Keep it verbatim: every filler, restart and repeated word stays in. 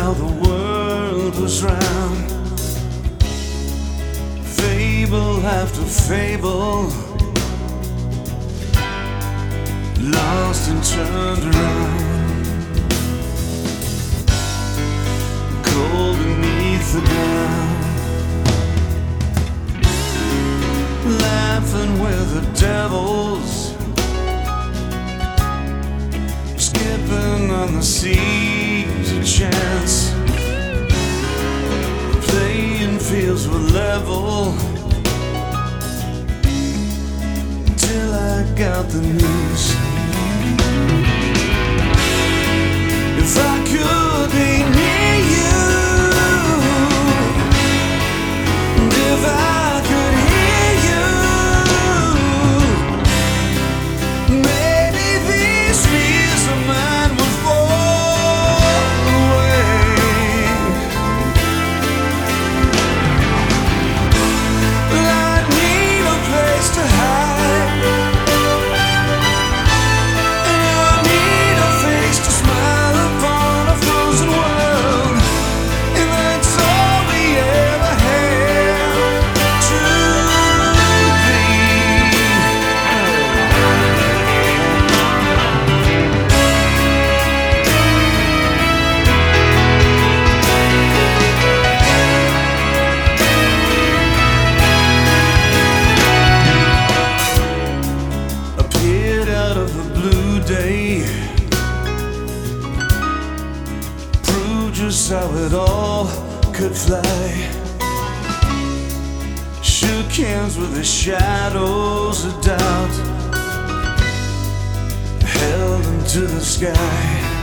how the world was round. Fable after fable, lost and turned around. Cold beneath the ground, laughing with the devils, skipping on the seas of chance. Playing fields were level till I got the news. If I could be near you, and if I could hear you, maybe these fears of mine would fall away. But I need a place to hide, and I need a face to smile upon a frozen world, and that's all we ever had to be. Appeared out of the blue day, proved just how it all could fly. Shook hands with the shadows of doubt, held into the sky.